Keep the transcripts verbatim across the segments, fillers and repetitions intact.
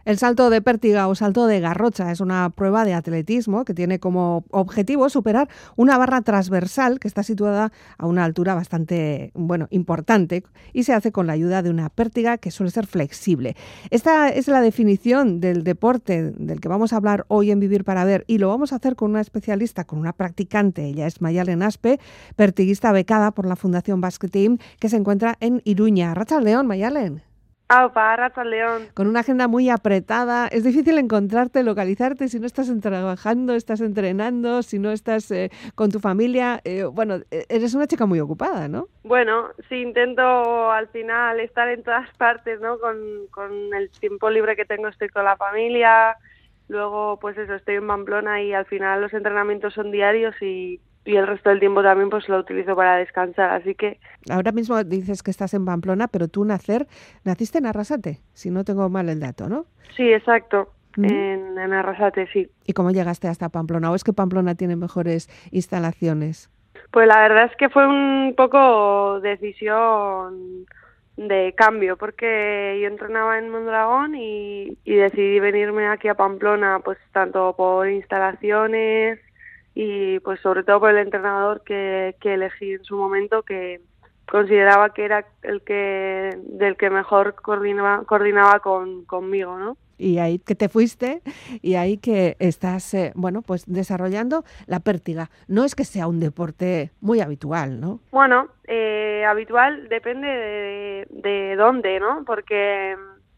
El salto de pértiga o salto de garrocha es una prueba de atletismo que tiene como objetivo superar una barra transversal que está situada a una altura bastante, bueno, importante y se hace con la ayuda de una pértiga que suele ser flexible. Esta es la definición del deporte del que vamos a hablar hoy en Vivir para Ver y lo vamos a hacer con una especialista, con una practicante. Ella es Mayalen Aspe, pertiguista becada por la Fundación Basque Team que se encuentra en Iruña. Arratsaldeon, Mayalen. Aupa, Arratsaldeon. Con una agenda muy apretada, es difícil encontrarte, localizarte si no estás trabajando, estás entrenando, si no estás eh, con tu familia. Eh, bueno, eres una chica muy ocupada, ¿no? Bueno, sí, intento al final estar en todas partes, ¿no? Con, con el tiempo libre que tengo estoy con la familia, luego pues eso, estoy en Pamplona y al final los entrenamientos son diarios y... y el resto del tiempo también pues lo utilizo para descansar, así que... Ahora mismo dices que estás en Pamplona, pero tú nacer, naciste en Arrasate, si no tengo mal el dato, ¿no? Sí, exacto, ¿Mm? en, en Arrasate, sí. ¿Y cómo llegaste hasta Pamplona? ¿O es que Pamplona tiene mejores instalaciones? Pues la verdad es que fue un poco decisión de cambio, porque yo entrenaba en Mondragón y, y decidí venirme aquí a Pamplona, pues tanto por instalaciones... y pues sobre todo por el entrenador que, que elegí en su momento, que consideraba que era el que del que mejor coordinaba, coordinaba con, conmigo, ¿no? Y ahí que te fuiste y ahí que estás, eh, bueno, pues desarrollando la pértiga. No es que sea un deporte muy habitual, ¿no? Bueno, eh, habitual depende de, de dónde, ¿no? Porque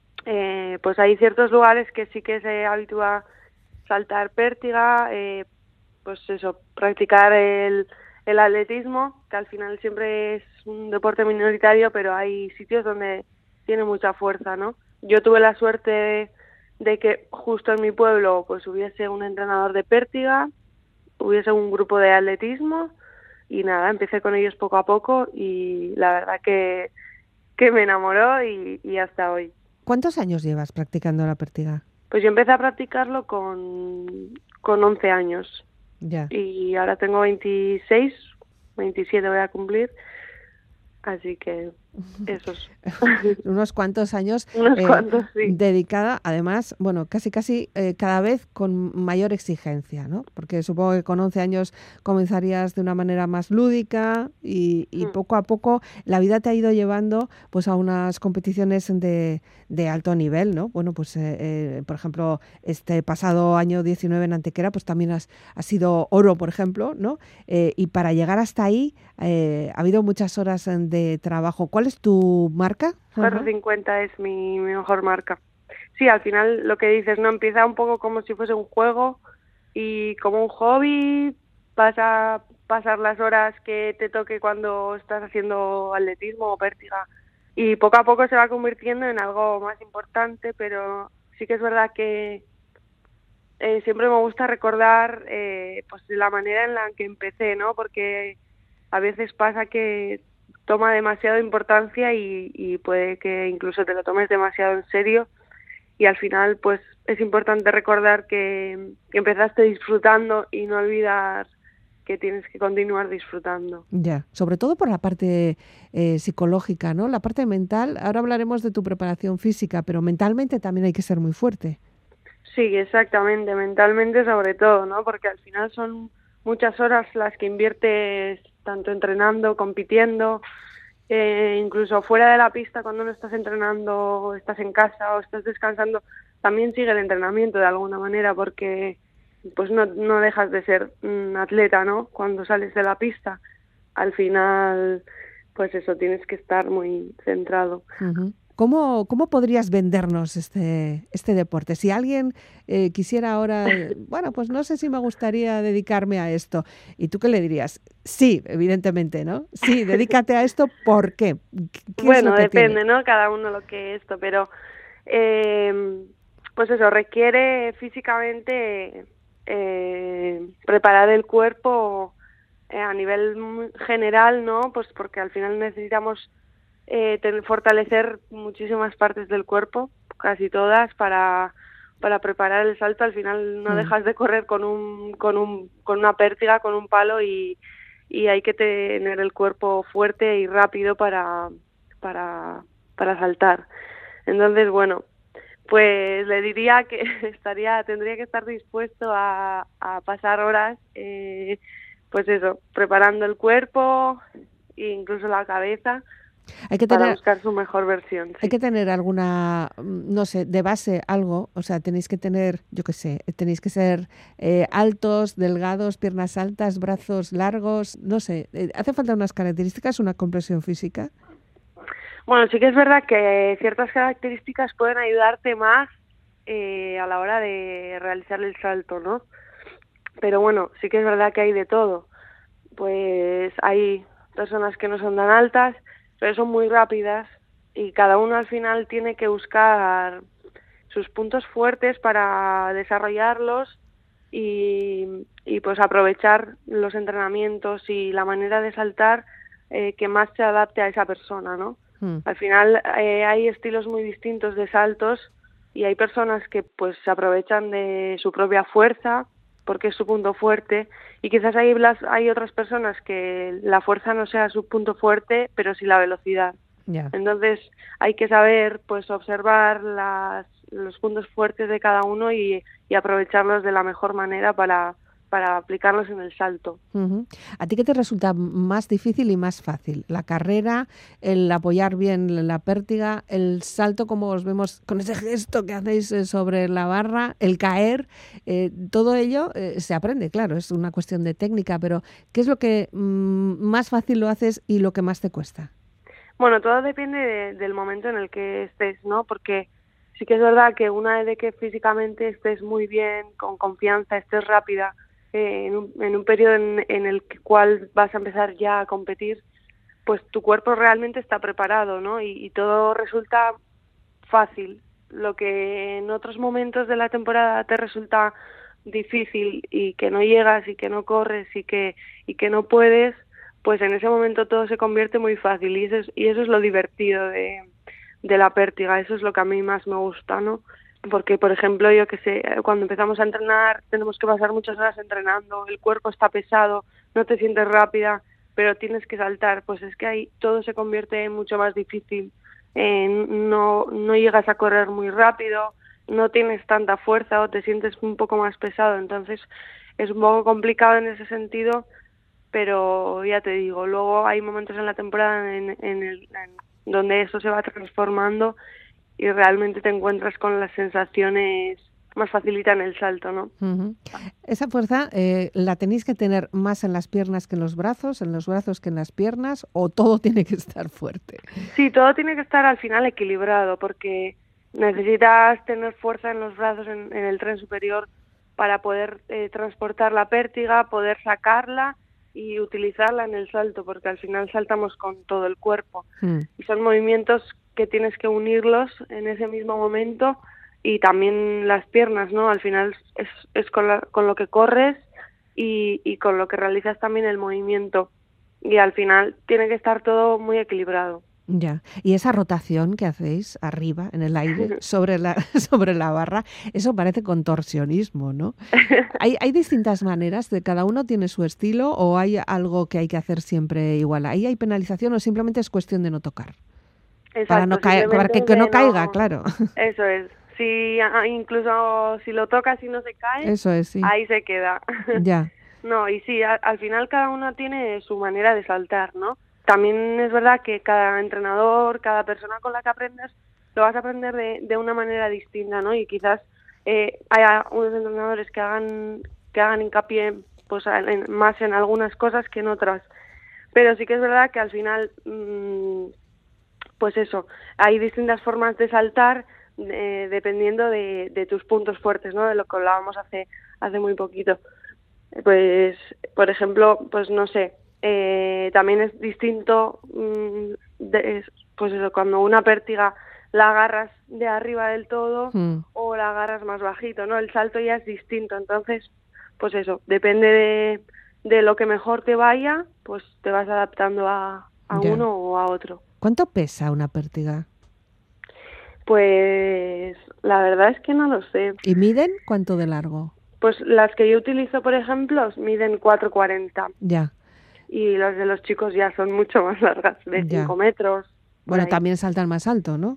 eh, pues hay ciertos lugares que sí que se habitúa saltar pértiga, eh, pues eso, practicar el, el atletismo, que al final siempre es un deporte minoritario, pero hay sitios donde tiene mucha fuerza, ¿no? Yo tuve la suerte de, de que justo en mi pueblo pues hubiese un entrenador de pértiga, hubiese un grupo de atletismo y nada, empecé con ellos poco a poco y la verdad que, que me enamoró y, y hasta hoy. ¿Cuántos años llevas practicando la pértiga? Pues yo empecé a practicarlo con, con once años. Ya. Y ahora tengo veintiséis, veintisiete voy a cumplir, así que esos. Unos cuantos años Unos eh, cuantos, sí. dedicada, además, bueno, casi casi eh, cada vez con mayor exigencia, ¿no? Porque supongo que con once años comenzarías de una manera más lúdica y, y Mm. poco a poco la vida te ha ido llevando pues a unas competiciones de, de alto nivel, ¿no? Bueno, pues eh, eh, por ejemplo, este pasado año diecinueve en Antequera pues también has, has sido oro, por ejemplo, ¿no? Eh, y para llegar hasta ahí eh, ha habido muchas horas de trabajo. ¿Cuál es tu marca? cuatro cincuenta es mi, mi mejor marca. Sí, al final lo que dices, ¿no? Empieza un poco como si fuese un juego y como un hobby, vas a pasar las horas que te toque cuando estás haciendo atletismo o pértiga y poco a poco se va convirtiendo en algo más importante, pero sí que es verdad que eh, siempre me gusta recordar eh, pues la manera en la que empecé, ¿no? Porque a veces pasa que toma demasiada importancia y, y puede que incluso te lo tomes demasiado en serio y al final pues es importante recordar que, que empezaste disfrutando y no olvidar que tienes que continuar disfrutando. Ya, sobre todo por la parte eh, psicológica, ¿no? La parte mental, ahora hablaremos de tu preparación física, pero mentalmente también hay que ser muy fuerte. Sí, exactamente, mentalmente sobre todo, ¿no? Porque al final son muchas horas las que inviertes tanto entrenando, compitiendo, eh, incluso fuera de la pista cuando no estás entrenando, o estás en casa o estás descansando, también sigue el entrenamiento de alguna manera porque pues no, no dejas de ser un atleta, ¿no? Cuando sales de la pista, al final, pues eso, tienes que estar muy centrado. Uh-huh. ¿Cómo, ¿Cómo podrías vendernos este, este deporte? Si alguien eh, quisiera ahora, bueno, pues no sé si me gustaría dedicarme a esto. ¿Y tú qué le dirías? Sí, evidentemente, ¿no? Sí, dedícate a esto, ¿por qué? ¿Qué Bueno, es lo que depende, tiene? ¿no? Cada uno lo que esto, pero eh, pues eso, requiere físicamente eh, preparar el cuerpo eh, a nivel general, ¿no? Pues porque al final necesitamos eh, tener, fortalecer muchísimas partes del cuerpo, casi todas, para, para preparar el salto. Al final no Mm. dejas de correr con un, con un, con una pértiga, con un palo y, y hay que tener el cuerpo fuerte y rápido para, para, para saltar. Entonces, bueno, Pues le diría que estaría, tendría que estar dispuesto a, a pasar horas, eh, pues eso, preparando el cuerpo e incluso la cabeza Hay que para tener, buscar su mejor versión, hay sí. que tener alguna, mm, no sé, de base algo, o sea, tenéis que tener, yo qué sé, tenéis que ser eh, altos, delgados, piernas altas, brazos largos, no sé, eh, ¿hace falta unas características, una complexión física? Bueno, sí que es verdad que ciertas características pueden ayudarte más eh, a la hora de realizar el salto, ¿no? Pero bueno, sí que es verdad que hay de todo. Pues hay personas que no son tan altas, pero son muy rápidas y cada uno al final tiene que buscar sus puntos fuertes para desarrollarlos y, y pues aprovechar los entrenamientos y la manera de saltar eh, que más se adapte a esa persona, ¿no? Hmm. Al final eh, hay estilos muy distintos de saltos y hay personas que pues se aprovechan de su propia fuerza porque es su punto fuerte y quizás hay, las, hay otras personas que la fuerza no sea su punto fuerte, pero sí la velocidad. Ya. Entonces hay que saber pues observar las, los puntos fuertes de cada uno y, y aprovecharlos de la mejor manera para, para aplicarlos en el salto. Ujú. ¿A ti qué te resulta más difícil y más fácil? ¿La carrera, el apoyar bien la pértiga, el salto como os vemos con ese gesto que hacéis eh, sobre la barra, el caer? Eh, todo ello eh, se aprende, claro, es una cuestión de técnica, pero ¿qué es lo que mm, más fácil lo haces y lo que más te cuesta? Bueno, todo depende de, del momento en el que estés, ¿no? Porque sí que es verdad que una vez de que físicamente estés muy bien, con confianza, estés rápida, eh, en, un, en un periodo en, en el cual vas a empezar ya a competir, pues tu cuerpo realmente está preparado, ¿no? Y, y todo resulta fácil. Lo que en otros momentos de la temporada te resulta difícil y que no llegas y que no corres y que, y que no puedes, pues en ese momento todo se convierte muy fácil y eso es, y eso es lo divertido de, de la pértiga, eso es lo que a mí más me gusta, ¿no? Porque, por ejemplo, yo que sé, cuando empezamos a entrenar tenemos que pasar muchas horas entrenando, el cuerpo está pesado, no te sientes rápida, pero tienes que saltar, pues es que ahí todo se convierte mucho más difícil, eh, no, no llegas a correr muy rápido, no tienes tanta fuerza o te sientes un poco más pesado, entonces es un poco complicado en ese sentido, pero ya te digo, luego hay momentos en la temporada en, en el, en donde eso se va transformando y realmente te encuentras con las sensaciones más facilitan el salto, ¿no? Uh-huh. Esa fuerza eh, la tenéis que tener más en las piernas que en los brazos, en los brazos que en las piernas, o todo tiene que estar fuerte. Sí, todo tiene que estar al final equilibrado, porque necesitas tener fuerza en los brazos, en, en el tren superior, para poder eh, transportar la pértiga, poder sacarla y utilizarla en el salto, porque al final saltamos con todo el cuerpo. Mm. Y son movimientos que tienes que unirlos en ese mismo momento y también las piernas, ¿no? Al final es, es con, la, con lo que corres y, y con lo que realizas también el movimiento. Y al final tiene que estar todo muy equilibrado. Ya. Y esa rotación que hacéis arriba, en el aire, sobre la, sobre la barra, eso parece contorsionismo, ¿no? ¿Hay, ¿Hay distintas maneras? ¿De cada uno tiene su estilo o hay algo que hay que hacer siempre igual? ¿Ahí hay penalización o simplemente es cuestión de no tocar? Exacto, para no caer, para que, que no caiga, no, claro. Eso es. Si incluso si lo tocas y no se cae, eso es, sí. Ahí se queda. Ya. No, y sí, a, al final cada uno tiene su manera de saltar, ¿no? También es verdad que cada entrenador, cada persona con la que aprendes, lo vas a aprender de, de una manera distinta, ¿no? Y quizás eh, haya unos entrenadores que hagan que hagan hincapié pues en, más en algunas cosas que en otras. Pero sí que es verdad que al final, mmm, pues eso, hay distintas formas de saltar eh, dependiendo de, de tus puntos fuertes, ¿no? De lo que hablábamos hace hace muy poquito. Pues, por ejemplo, pues no sé, eh, también es distinto, mmm, de, pues eso, cuando una pértiga la agarras de arriba del todo mm. o la agarras más bajito, ¿no? El salto ya es distinto, entonces, pues eso, depende de, de lo que mejor te vaya, pues te vas adaptando a, a uno o a otro. ¿Cuánto pesa una pértiga? Pues la verdad es que no lo sé. ¿Y miden cuánto de largo? Pues las que yo utilizo, por ejemplo, miden cuatro cuarenta. Ya. Y las de los chicos ya son mucho más largas, de cinco metros. Bueno, ahí. También saltan más alto, ¿no?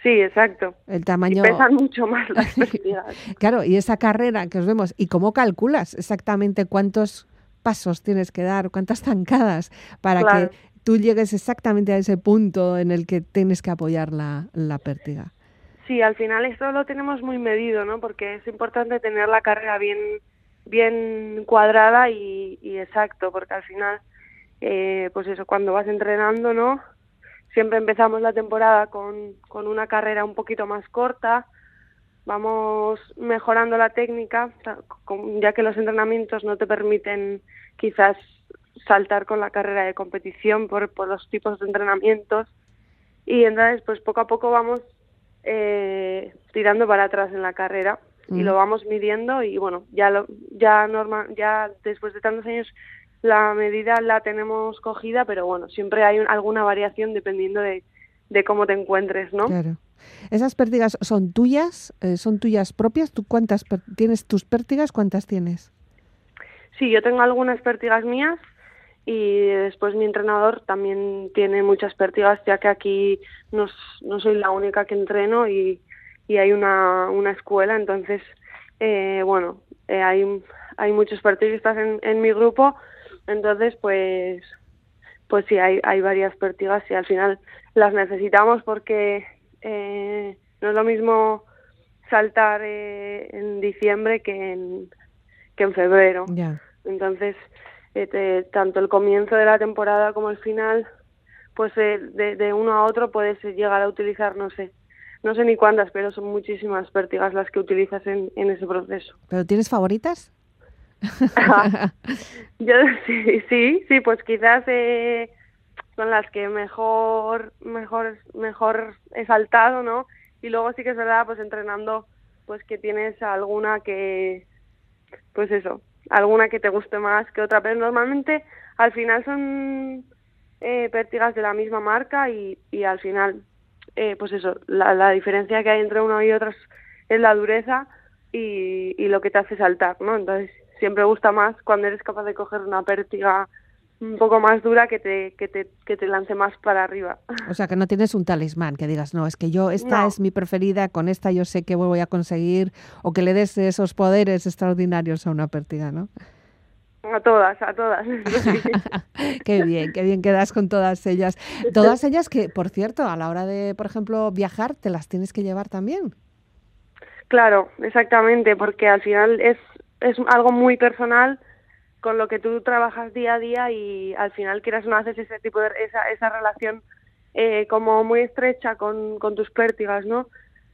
Sí, exacto. El tamaño... Y pesan mucho más las pértigas. Claro, y esa carrera que os vemos, ¿y cómo calculas exactamente cuántos pasos tienes que dar, cuántas zancadas para Claro. que tú llegues exactamente a ese punto en el que tienes que apoyar la, la pértiga? Sí, al final esto lo tenemos muy medido, ¿no? Porque es importante tener la carrera bien, bien cuadrada y, y exacto, porque al final, eh, pues eso, cuando vas entrenando, ¿no? Siempre empezamos la temporada con, con una carrera un poquito más corta, vamos mejorando la técnica, ya que los entrenamientos no te permiten quizás saltar con la carrera de competición por, por los tipos de entrenamientos, y entonces pues poco a poco vamos eh, tirando para atrás en la carrera y Mm. lo vamos midiendo y bueno, ya lo, ya normal, ya después de tantos años la medida la tenemos cogida, pero bueno, siempre hay un, alguna variación dependiendo de, de cómo te encuentres, ¿no? Claro. ¿Esas pértigas son tuyas? Eh, ¿Son tuyas propias? ¿Tú cuántas per- tienes tus pértigas? ¿Cuántas tienes? Sí, yo tengo algunas pértigas mías y después mi entrenador también tiene muchas pértigas, ya que aquí no, no soy la única que entreno y, y hay una, una escuela, entonces, eh, bueno, eh, hay, hay muchos pértigas en, en mi grupo, entonces, pues, pues sí, hay, hay varias pértigas y al final las necesitamos porque eh, no es lo mismo saltar eh, en diciembre que en, que en febrero. Ya. Entonces, eh, te, tanto el comienzo de la temporada como el final, pues eh, de, de uno a otro puedes llegar a utilizar, no sé, no sé ni cuántas, pero son muchísimas pértigas las que utilizas en, en ese proceso. ¿Pero tienes favoritas? Yo sí, sí, sí, pues quizás eh, son las que mejor, mejor, mejor he saltado, ¿no? Y luego sí que es verdad, pues entrenando, pues que tienes alguna que, pues eso, alguna que te guste más que otra, pero normalmente al final son eh, pértigas de la misma marca y, y al final, eh, pues eso, la, la diferencia que hay entre una y otra es, es la dureza y, y lo que te hace saltar, ¿no? Entonces siempre gusta más cuando eres capaz de coger una pértiga un poco más dura que te, que te, que te lance más para arriba. O sea, que no tienes un talismán que digas, no, es que yo, esta No. es mi preferida, con esta yo sé que voy a conseguir, o que le des esos poderes extraordinarios a una pértiga, ¿no? A todas, a todas. Qué bien, qué bien quedas con todas ellas. Todas ellas que, por cierto, a la hora de, por ejemplo, viajar, te las tienes que llevar también. Claro, exactamente, porque al final es, es algo muy personal con lo que tú trabajas día a día y al final quieras o no haces ese tipo de esa, esa relación eh, como muy estrecha con, con tus pértigas, ¿no?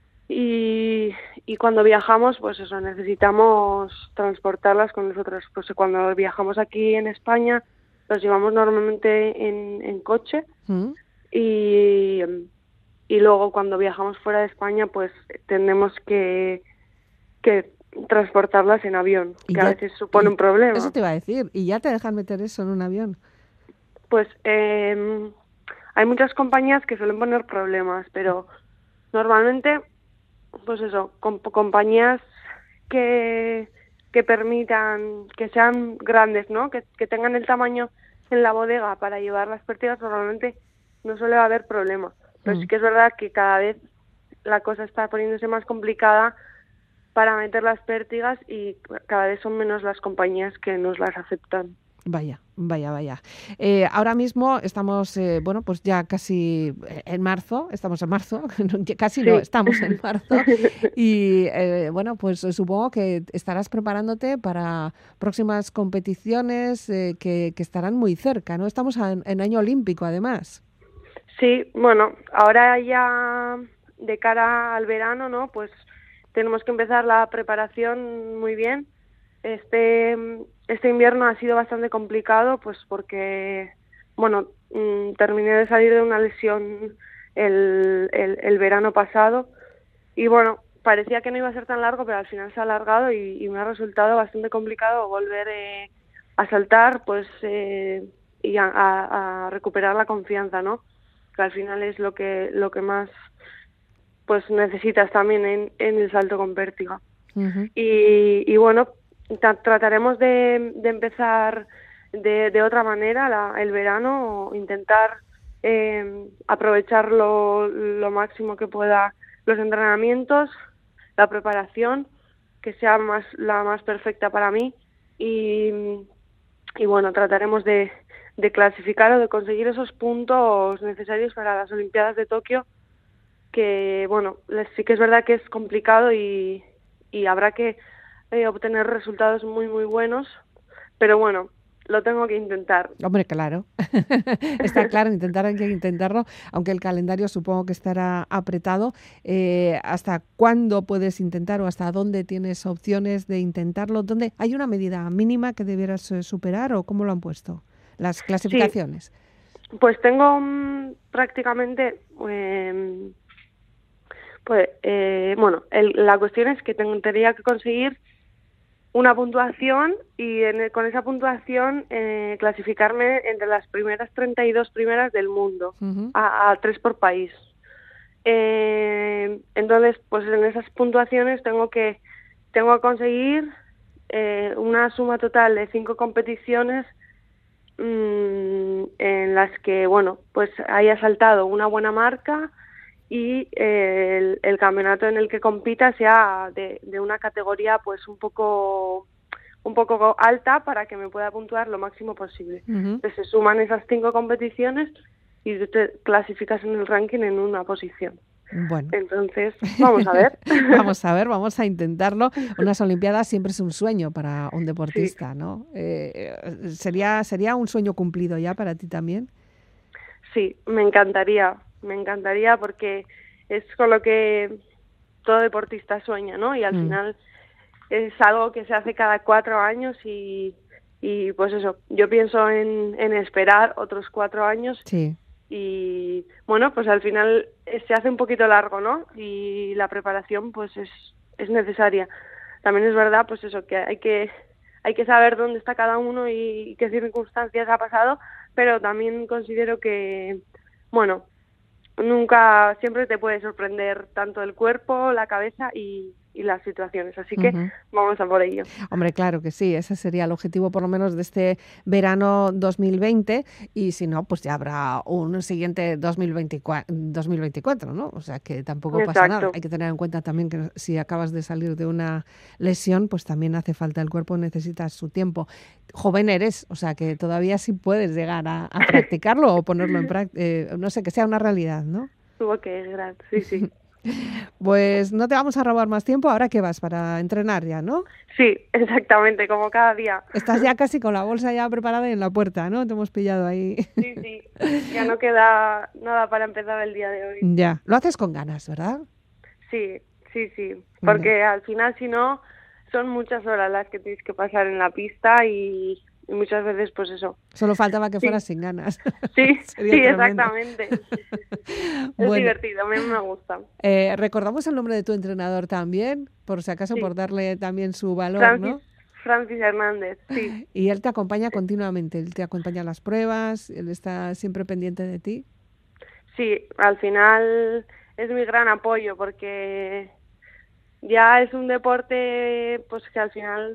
Y, y cuando viajamos, pues eso, necesitamos transportarlas con nosotros. Pues cuando viajamos aquí en España, los llevamos normalmente en, en coche ¿Mm? y, y luego cuando viajamos fuera de España, pues tenemos que, que transportarlas en avión, Y que a ya- veces supone y un problema. eso te iba a decir, y ya te dejan meter eso en un avión. Pues eh, hay muchas compañías que suelen poner problemas, pero normalmente, pues eso, con, compañías que, que permitan, que sean grandes, ¿no? Que, que tengan el tamaño en la bodega para llevar las pértigas, normalmente no suele haber problema. Pero Mm. sí que es verdad que cada vez la cosa está poniéndose más complicada para meter las pértigas y cada vez son menos las compañías que nos las aceptan. Vaya, vaya, vaya. Eh, ahora mismo estamos, eh, bueno, pues ya casi en marzo, estamos en marzo, casi no, Sí. estamos en marzo. Y eh, bueno, pues supongo que estarás preparándote para próximas competiciones eh, que, que estarán muy cerca, ¿no? Estamos en, en año olímpico, además. Sí, bueno, ahora ya de cara al verano, ¿no? Pues tenemos que empezar la preparación muy bien. Este, este invierno ha sido bastante complicado, pues porque, bueno, mm, terminé de salir de una lesión el, el, el verano pasado y bueno, parecía que no iba a ser tan largo, pero al final se ha alargado y, y me ha resultado bastante complicado volver eh, a saltar, pues, eh, y a, a, a recuperar la confianza, ¿no? Que al final es lo que lo que más pues necesitas también en, en el salto con pértiga. Uh-huh. Y, y bueno, tra- trataremos de, de empezar de, de otra manera la, el verano, o intentar eh, aprovechar lo, lo máximo que pueda los entrenamientos, la preparación, que sea más la más perfecta para mí y, y bueno, trataremos de, de clasificar o de conseguir esos puntos necesarios para las Olimpiadas de Tokio, que bueno, sí que es verdad que es complicado y, y habrá que eh, obtener resultados muy muy buenos, pero bueno, lo tengo que intentar. Hombre, claro. Está claro, intentar hay que intentarlo, aunque el calendario supongo que estará apretado. Eh, ¿Hasta cuándo puedes intentar o hasta dónde tienes opciones de intentarlo? ¿Dónde hay una medida mínima que debieras eh, superar o cómo lo han puesto las clasificaciones? Sí, pues tengo um, prácticamente... Eh, pues eh, bueno, el, la cuestión es que tendría que conseguir una puntuación y en el, con esa puntuación eh, clasificarme entre las primeras treinta y dos primeras del mundo, uh-huh. a, a tres por país. Eh, entonces, pues en esas puntuaciones tengo que tengo que conseguir eh, una suma total de cinco competiciones mmm, en las que, bueno, pues haya saltado una buena marca y eh, el, el campeonato en el que compita sea de, de una categoría pues un poco un poco alta para que me pueda puntuar lo máximo posible. Uh-huh. Entonces se suman esas cinco competiciones y te clasificas en el ranking en una posición. Bueno. Entonces, vamos a ver. vamos a ver, vamos a intentarlo. Unas Olimpiadas siempre es un sueño para un deportista, sí. ¿no? Eh, ¿sería, ¿Sería un sueño cumplido ya para ti también? Sí, me encantaría. Me encantaría porque es con lo que todo deportista sueña, ¿no? Y al mm. final es algo que se hace cada cuatro años y, y pues eso, yo pienso en, en esperar otros cuatro años sí. y bueno, pues al final se hace un poquito largo, ¿no? Y la preparación pues es, es necesaria. También es verdad, pues eso, que hay que hay que saber dónde está cada uno y qué circunstancias ha pasado, pero también considero que, bueno, nunca, siempre te puede sorprender tanto el cuerpo, la cabeza y, y las situaciones, así que uh-huh. vamos a por ello. Hombre, claro que sí, ese sería el objetivo por lo menos de este verano dos mil veinte y si no, pues ya habrá un siguiente dos mil veinticuatro, ¿no? O sea que tampoco Exacto. pasa nada. Hay que tener en cuenta también que si acabas de salir de una lesión, pues también hace falta, el cuerpo necesita su tiempo. Joven eres, o sea que todavía sí puedes llegar a, a practicarlo o ponerlo en práctica, eh, no sé, que sea una realidad, ¿no? Tuvo que es gran, sí, sí. Pues no te vamos a robar más tiempo. ¿Ahora qué vas? Para entrenar ya, ¿no? Sí, exactamente, como cada día. Estás ya casi con la bolsa ya preparada y en la puerta, ¿no? Te hemos pillado ahí. Sí, sí. Ya no queda nada para empezar el día de hoy. Ya. Lo haces con ganas, ¿verdad? Sí, sí, sí. Porque ya. Al final, si no, son muchas horas las que tienes que pasar en la pista y... y muchas veces pues eso. Solo faltaba que fueras sí. sin ganas. Sí, sí, exactamente. Bueno, es divertido, a mí me gusta. Eh, recordamos el nombre de tu entrenador también, por si acaso, sí. por darle también su valor, Francis, ¿no? Francis Hernández, sí. Y él te acompaña continuamente, él te acompaña a las pruebas, él está siempre pendiente de ti. Sí, al final es mi gran apoyo porque ya es un deporte pues que al final...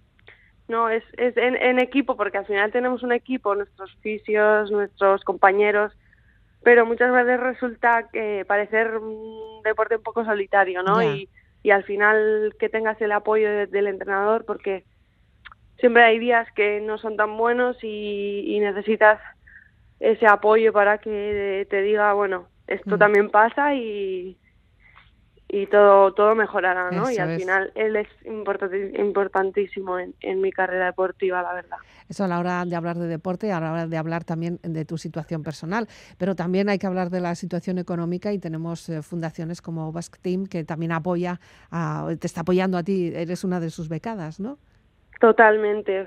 No, es, es en, en equipo, porque al final tenemos un equipo, nuestros fisios, nuestros compañeros, pero muchas veces resulta que parecer un deporte un poco solitario, ¿no? Yeah. Y, y al final que tengas el apoyo de, del entrenador, porque siempre hay días que no son tan buenos y, y necesitas ese apoyo para que te diga, bueno, esto mm. también pasa y... y todo todo mejorará, ¿no? Eso y al es. final él es importantísimo en, en mi carrera deportiva, la verdad. Eso a la hora de hablar de deporte y a la hora de hablar también de tu situación personal, pero también hay que hablar de la situación económica y tenemos eh, fundaciones como Basque Team que también apoya, a, te está apoyando a ti, eres una de sus becadas, ¿no? Totalmente,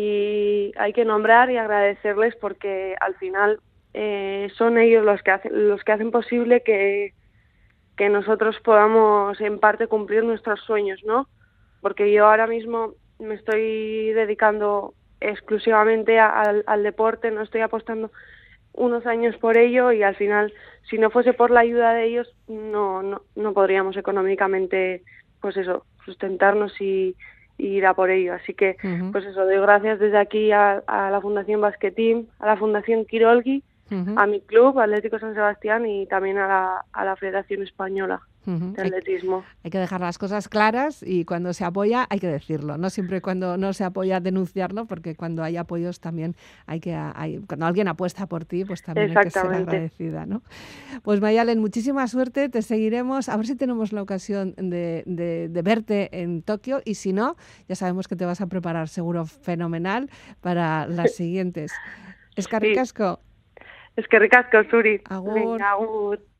y hay que nombrar y agradecerles porque al final eh, son ellos los que hacen los que hacen posible que que nosotros podamos en parte cumplir nuestros sueños, ¿no? Porque yo ahora mismo me estoy dedicando exclusivamente a, al, al deporte, no estoy apostando unos años por ello y al final, si no fuese por la ayuda de ellos, no no, no podríamos económicamente, pues eso, sustentarnos y, y ir a por ello. Así que, uh-huh. pues eso, doy gracias desde aquí a, a la Fundación Basque Team, a la Fundación Quirolgui, Uh-huh. a mi club, Atlético San Sebastián, y también a la, a la Federación Española. Uh-huh. de atletismo. Hay, hay que dejar las cosas claras y cuando se apoya hay que decirlo, no siempre cuando no se apoya denunciarlo, porque cuando hay apoyos también hay que, hay, cuando alguien apuesta por ti, pues también hay que ser agradecida, ¿no? Pues Mayalen, muchísima suerte, te seguiremos, a ver si tenemos la ocasión de, de, de verte en Tokio y si no, ya sabemos que te vas a preparar seguro fenomenal para las siguientes. Eskerrik asko. Eskerrik asko, Zuri. Agur. Venga, agur.